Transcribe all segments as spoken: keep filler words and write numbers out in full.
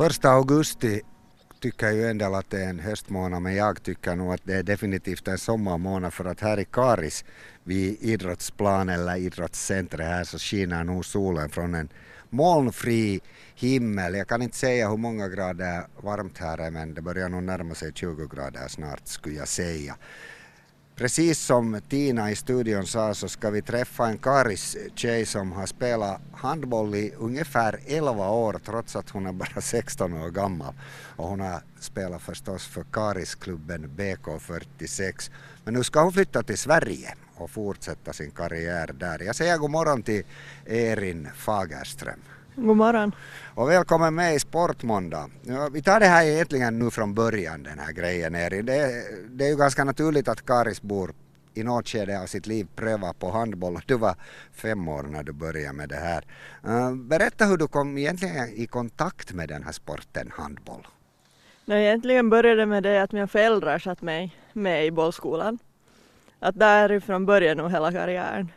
Första augusti tycker ju en del att det är en höstmånad, men jag tycker nog att det är definitivt en sommarmånad, för att här i Karis vid idrottsplan eller idrottscentret här så skiner nog solen från en molnfri himmel. Jag kan inte säga hur många grader varmt här är, men det börjar nog närma sig tjugo grader snart skulle jag säga. Precis som Tina i studion sa så ska vi träffa en Karis tjej som har spelat handboll i ungefär elva år trots att hon är bara sexton år gammal. Och hon har spelat förstås för Karisklubben B K fyrtiosex. Men nu ska hon flytta till Sverige och fortsätta sin karriär där. Jag säger god morgon till Erin Fagerström. God morgon. Och välkommen med i Sportmåndag. Ja, vi tar det här egentligen nu från början, den här grejen Erin. Det, det är ju ganska naturligt att Karisbor i något skede av sitt liv prövar på handboll. Du var fem år när du började med det här. Uh, berätta hur du kom egentligen i kontakt med den här sporten handboll. Nej, egentligen började med det att mina föräldrar satt mig med i bollskolan. Att därifrån började nog hela karriären.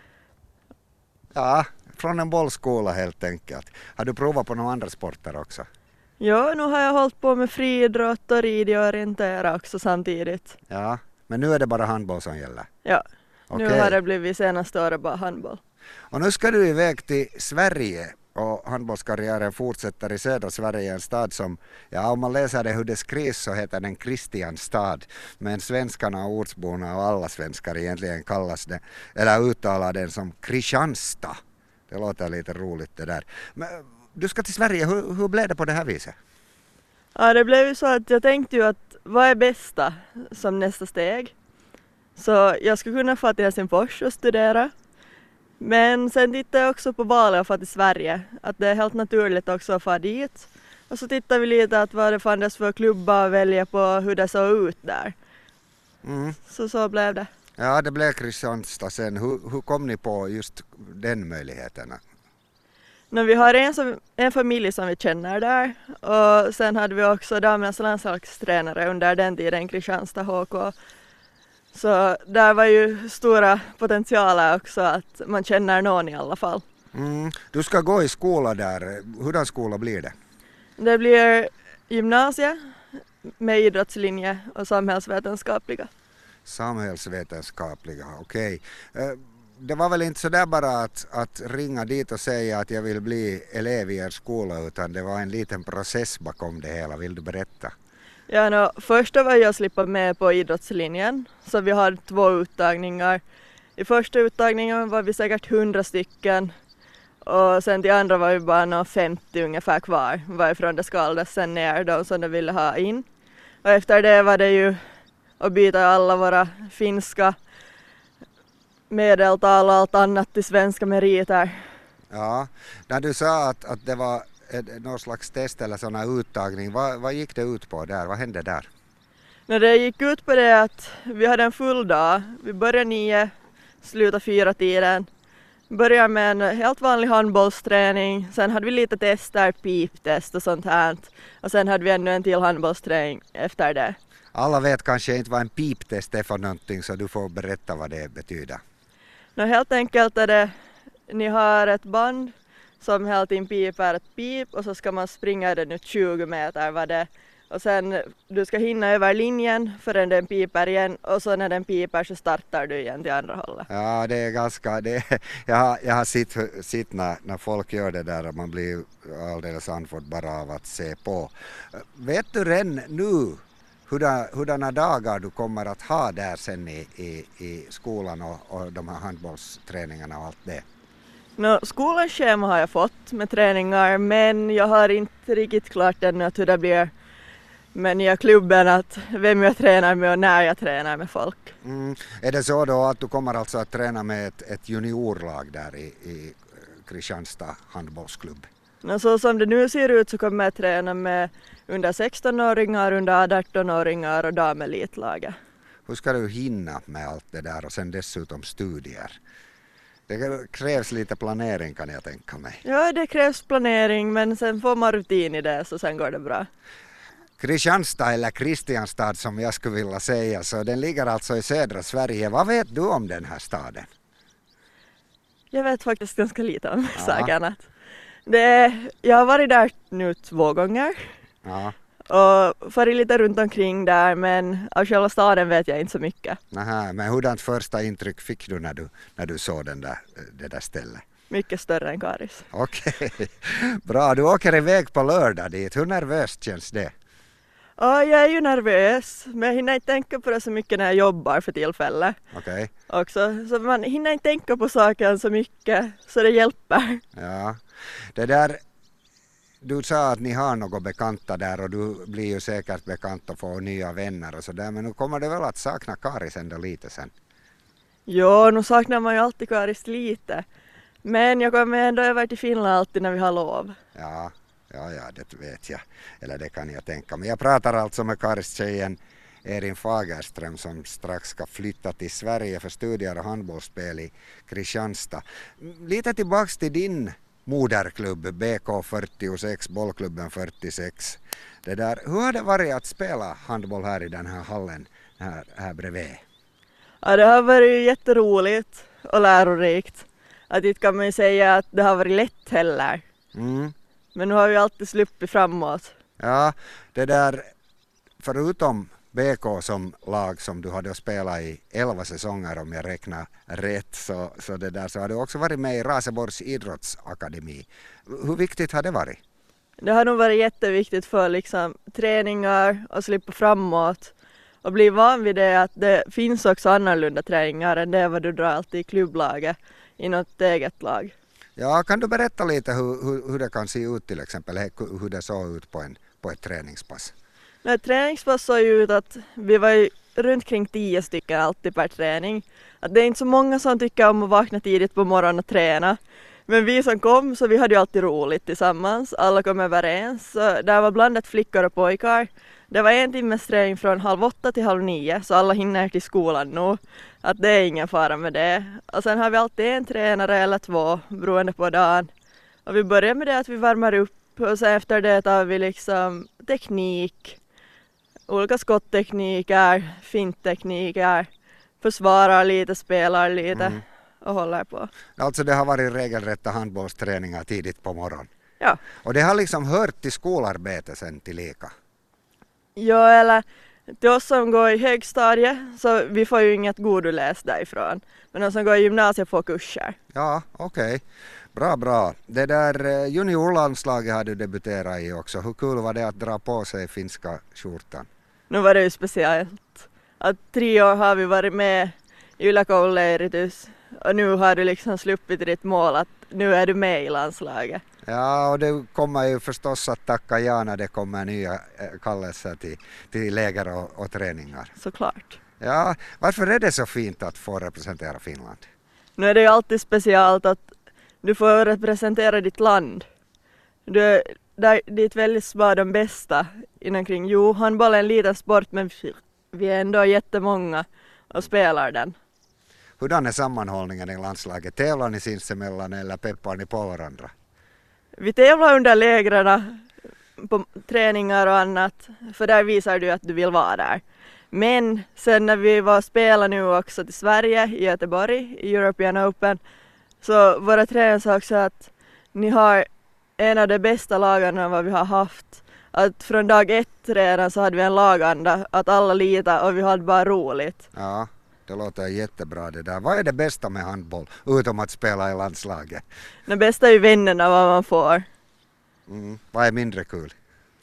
Ja, från en bollskola helt enkelt. Har du provat på några andra sporter också? Ja, nu har jag hållit på med friidrott och rid och orientera också samtidigt. Ja, men nu är det bara handboll som gäller? Ja, Okej. Nu har det blivit senaste året bara handboll. Och nu ska du iväg till Sverige och handbollskarriären fortsätter i södra Sverige, en stad som, ja om man läser det hur det skrivs så heter den Kristianstad, men svenskarna och ortsborna och alla svenskar egentligen kallas det, eller uttalar den som Kristianstad. Det låter lite roligt det där. Men du ska till Sverige, hur, hur blev det på det här viset? Ja, det blev ju så att jag tänkte ju att vad är bästa som nästa steg? Så jag skulle kunna få till Helsingfors och studera. Men sen tittade jag också på valet att få till Sverige. Att det är helt naturligt också att få dit. Och så tittade vi lite att vad det fanns för klubbar att välja på hur det såg ut där. Mm. Så så blev det. Ja, det blev Kristianstad sen. Hur, hur kom ni på just den möjligheten? No, vi har en, som, en familj som vi känner där. Och sen hade vi också damernas landslagstränare under den tiden, Kristianstad H K. Så där var ju stora potentialer också att man känner någon i alla fall. Mm. Du ska gå i skola där. Hurdan skola blir det? Det blir gymnasie med idrottslinje och samhällsvetenskapliga. Samhällsvetenskapliga, okej. Okay. Det var väl inte så där bara att, att ringa dit och säga att jag vill bli elev i er skola, utan det var en liten process bakom det hela. Vill du berätta? Ja, no, första var jag att slippa med på idrottslinjen, så vi hade två uttagningar. I första uttagningen var vi säkert hundra stycken och sen till andra var vi bara nå femtio ungefär kvar, varifrån det skaldes sen ner de som de ville ha in. Och efter det var det ju att byta alla våra finska medeltal och allt annat till svenska meriter. Ja, när du sa att, att det var någon slags test eller sån uttagning, vad, vad gick det ut på där? Vad hände där? No, det gick ut på det att vi hade en full dag. Vi började nio, slutade fyra tiden. Började med en helt vanlig handbollsträning. Sen hade vi lite tester, piptest och sånt här. Och sen hade vi ännu en till handbollsträning efter det. Alla vet kanske inte vad en piptest är för någonting, så du får berätta vad det betyder. No, helt enkelt är det, ni har ett band som helt in piper ett pip och så ska man springa det nu tjugo meter var det. Och sen du ska hinna över linjen förrän den piper igen och så när den piper så startar du igen till andra hållet. Ja, det är ganska, det, jag har, jag har sett, sett när, när folk gör det där och man blir alldeles andfådd bara av att se på. Vet du redan nu hurda, hurdana dagar du kommer att ha där sen i, i, i skolan och, och de här handbollsträningarna och allt det? No, skolans schema har jag fått med träningar, men jag har inte riktigt klart ännu att hur det blir med nya klubben, att vem jag tränar med och när jag tränar med folk. Mm. Är det så då att du kommer alltså att träna med ett, ett juniorlag där i, i Kristianstad handbollsklubb? No, så som det nu ser ut så kommer jag träna med under sexton-åringar, under arton-åringar och damelitlaget. Hur ska du hinna med allt det där och sen dessutom studier? Det krävs lite planering kan jag tänka mig. Ja, det krävs planering, men sen får man rutin i det så sen går det bra. Kristianstad eller Kristianstad som jag skulle vilja säga, så den ligger alltså i södra Sverige. Vad vet du om den här staden? Jag vet faktiskt ganska lite om Ja. saken. Att Det, jag har varit där nu två gånger Ja. och farit lite runt omkring där, men av själva staden vet jag inte så mycket. Nähä, men hurdant första intryck fick du när du, när du såg den där, det där stället? Mycket större än Karis. Okej, bra. Du åker iväg på lördag dit. Hur nervöst känns det? Ja, jag är ju nervös, men jag hinner inte tänka på det så mycket när jag jobbar för tillfället Okej, också. Så man hinner inte tänka på saken så mycket, så det hjälper. ja. Det där, du sa att ni har något bekanta där och du blir ju säkert bekant och får nya vänner och sådär, men nu kommer du väl att sakna Karis ändå lite sen? Jo, nu saknar man ju alltid Karis lite. Men jag kommer ändå över till Finland alltid när vi har lov. Ja, ja, ja, det vet jag. Eller det kan jag tänka. Men jag pratar alltså med Karis-tjejen Erin Fagerström som strax ska flytta till Sverige för studier och handbollsspel i Kristianstad. Lite tillbaks till din moderklubb B K fyrtiosex, bollklubben fyrtiosex. Det där, hur har det varit att spela handboll här i den här hallen här, här bredvid? Ja, det har varit jätteroligt och lärorikt. Att inte kan man ju säga att det har varit lätt heller. Mm. Men nu har vi alltid sluppit framåt. Ja, det där, förutom B K som lag som du hade spelat i elva säsonger om jag räknar rätt, så, så, det där, så har du också varit med i Raseborgs idrottsakademi. Hur viktigt har det varit? Det har nog varit jätteviktigt för liksom, träningar och slippa framåt. Och bli van vid det att det finns också annorlunda träningar än det vad du drar alltid i klubblaget i något eget lag. Ja, kan du berätta lite hur, hur, hur det kan se ut till exempel, hur det såg ut på, en, på ett träningspass? Ett träningspass såg ju ut att vi var ju runt kring tio stycken alltid per träning. Att det är inte så många som tycker om att vakna tidigt på morgonen och träna. Men vi som kom, så vi hade ju alltid roligt tillsammans. Alla kom överens. Så där var blandat flickor och pojkar. Det var en timmes träning från halv åtta till halv nio, så alla hinner till skolan nu. Att det är ingen fara med det. Och sen har vi alltid en tränare eller två, beroende på dagen. Och vi börjar med det att vi värmer upp, och sen efter det tar vi liksom teknik. Olika skotttekniker, finttekniker, försvarar lite, spelar lite mm. och håller på. Alltså det har varit regelrätta handbollsträningar tidigt på morgonen. Ja. Och det har liksom hört till skolarbete sen tillika. Ja, eller till oss som går i högstadiet så vi får ju inget godoläs därifrån. Men de som går i gymnasiet får kurser. Ja, okej. Okay. Bra, bra. Det där juniorlandslaget har du debuterat i också. Hur kul var det att dra på sig finska skjortan? Nu var det ju speciellt. Att tre år har vi varit med i Yläkoululeiritys och nu har du liksom sluppit ditt mål att nu är du med i landslaget. Ja, och det kommer ju förstås att tacka ja när det kommer nya kallelser till, till läger och, och träningar. Såklart. Ja, varför är det så fint att få representera Finland? Nu är det ju alltid speciellt att du får representera ditt land. Du, där, dit väljs bara de bästa inom kring. Jo, handboll är en liten sport, men vi är ändå jättemånga och spelar den. Hurdan är sammanhållningen i landslaget? Tävlar ni sinsemellan eller peppar ni på varandra? Vi tävlar under lägren på träningar och annat, för där visar du att du vill vara där. Men sen när vi var spela nu också till Sverige i Göteborg i European Open, så våra tränare sa också att ni har en av de bästa lagarna vad vi har haft. Att från dag ett redan så hade vi en laganda, att alla litar och vi hade bara roligt. Ja, det låter jättebra det där. Vad är det bästa med handboll, utom att spela i landslaget? Det bästa är ju vännerna vad man får. Mm. Vad är mindre kul?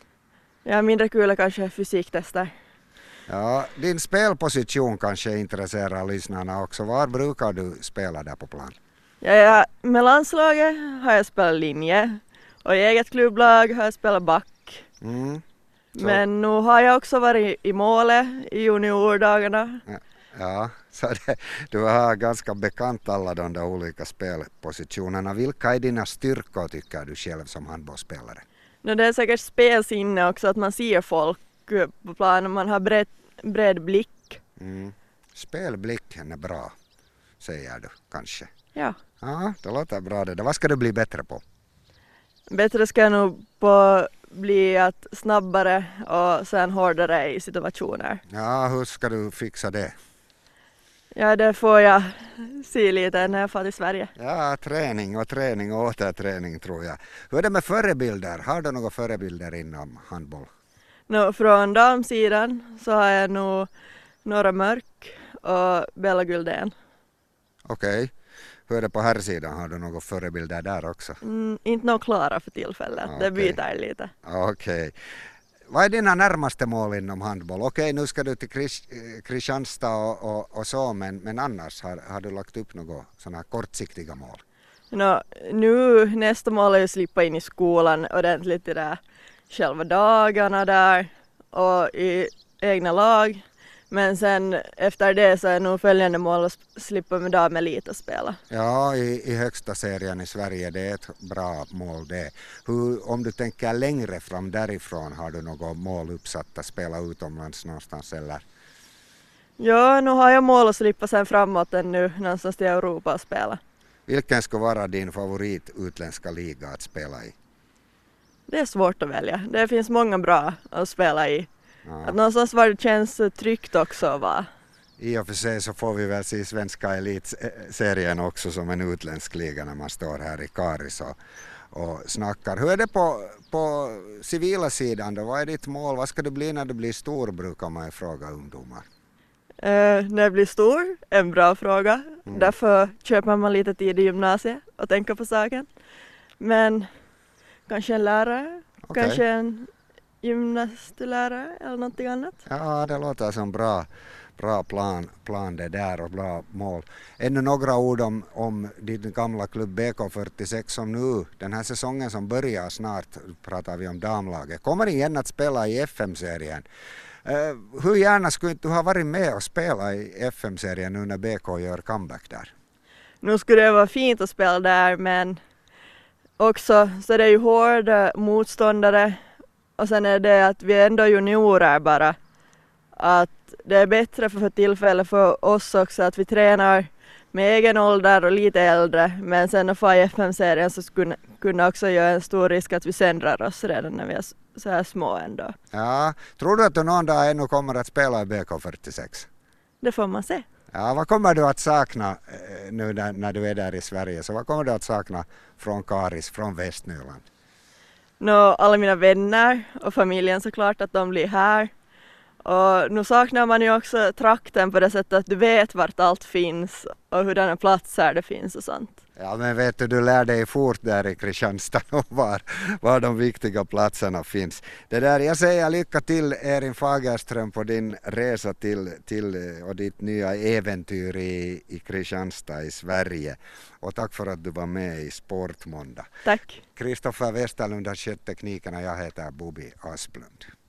Ja, mindre kul är kanske fysiktester. Ja, din spelposition kanske intresserar lyssnarna också. Var brukar du spela där på plan? Ja, ja, med landslaget har jag spelat linje och i eget klubblag har jag spelat back. Mm. Men nu har jag också varit i målet i juniordagarna. Ja, ja, så det, du har ganska bekant alla de där olika spelpositionerna. Vilka är dina styrkor tycker du själv som handbollsspelare? No, det är säkert spelsinne också, att man ser folk på planen, man har bred, bred blick. Mm. Spelblicken är bra, säger du kanske. Ja. Ja, det låter bra det. Vad ska du bli bättre på? Bättre ska jag nog på bli att snabbare och sen hårdare i situationer. Ja, hur ska du fixa det? Ja, det får jag se lite när jag får till Sverige. Ja, träning och träning och återträning tror jag. Hur är det med förebilder? Har du några förebilder inom handboll? No, från damsidan så har jag nog Nora Mörk och Bella Guldén. Okej. Okay. Hur är det på här sidan? Har du några förebilder där också? Mm, inte någon klara för tillfället, Okay. det byter lite. Okej. Okay. Vad är dina närmaste mål inom handboll? Okej, okay, nu ska du till Kris, Kristianstad och, och, och så, men, men annars har, har du lagt upp några sådana kortsiktiga mål? No, nu nästa mål är att slippa in i skolan ordentligt i det själva dagarna där och i egna lag. Men sen efter det så är nog följande mål att slippa med damelit att spela. Ja, i, i högsta serien i Sverige, det är ett bra mål det. Hur, om du tänker längre fram därifrån, har du något mål uppsatt att spela utomlands någonstans eller? Ja, nu har jag mål att slippa sen framåt ännu någonstans till Europa att spela. Vilken ska vara din favorit utländska liga att spela i? Det är svårt att välja. Det finns många bra att spela i. Ja. Att någonstans var det känns tryggt också va? I och för sig så får vi väl se svenska elitserien också som en utländsk liga när man står här i Karis och, och snackar. Hur är det på, på civila sidan då? Vad är ditt mål? Vad ska du bli när du blir stor, brukar man fråga ungdomar. Uh, när jag blir stor, en bra fråga. Mm. Därför köper man lite tid i gymnasiet och tänker på saken. Men kanske en lärare, okay. Kanske en gymnastlärare eller någonting annat. Ja, det låter som bra, bra plan, plan det där och bra mål. Ännu några ord om, om din gamla klubb B K fyrtiosex som nu, den här säsongen som börjar snart, pratar vi om damlaget, kommer igen att spela i F M-serien. Uh, hur gärna skulle du ha varit med och spela i F M-serien nu när B K gör comeback där? Nu skulle det vara fint att spela där, men också så är det ju hårda motståndare och sen är det att vi är ändå juniorer bara. Att det är bättre för, för tillfälle för oss också att vi tränar med egen ålder och lite äldre, men sen att få i F M-serien så skulle kunna också göra en stor risk att vi sändrar oss redan när vi är så här små ändå. Ja, tror du att du någon dag ännu kommer att spela i B K fyrtiosex? Det får man se. Ja, vad kommer du att sakna nu när, när du är där i Sverige? Så vad kommer du att sakna från Karis, från Västnyland? No, alla mina vänner och familjen såklart, att de blir här. Och nu saknar man ju också trakten på det sättet att du vet vart allt finns och hurdana platser det finns och sånt. Ja, men vet du, du lär dig fort där i Kristianstad och var, var de viktiga platserna finns. Det där, jag säger lycka till Erin Fagerström på din resa till, till och ditt nya äventyr i, i Kristianstad i Sverige. Och tack för att du var med i Sportmåndag. Tack. Kristoffer Westerlund har skött tekniken och jag heter Bobby Asplund.